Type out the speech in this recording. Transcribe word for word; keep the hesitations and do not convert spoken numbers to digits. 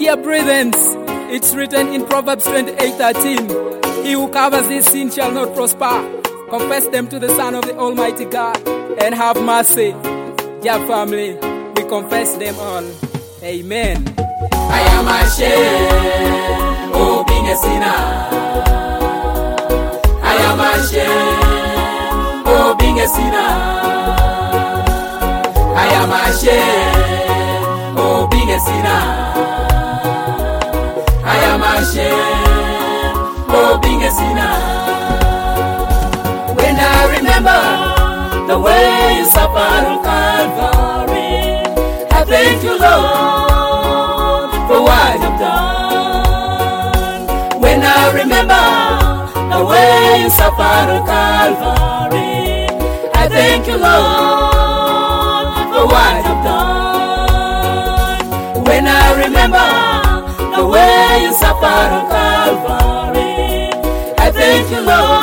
dear brethren, it's written in Proverbs twenty-eight thirteen, he who covers his sin shall not prosper. Confess them to the Son of the Almighty God and have mercy. Dear family, we confess them all. Amen. I am ashamed, oh, being a sinner. I am ashamed, oh, being a sinner. I am ashamed, oh, being a sinner. I am ashamed, oh, being a sinner. When I remember the way you suffered on Calvary, I thank you, Lord, for what you've done. When I remember the way you suffered on Calvary, I thank you, Lord, for what you've done. When I remember the way you suffered on Calvary, I thank you, Lord,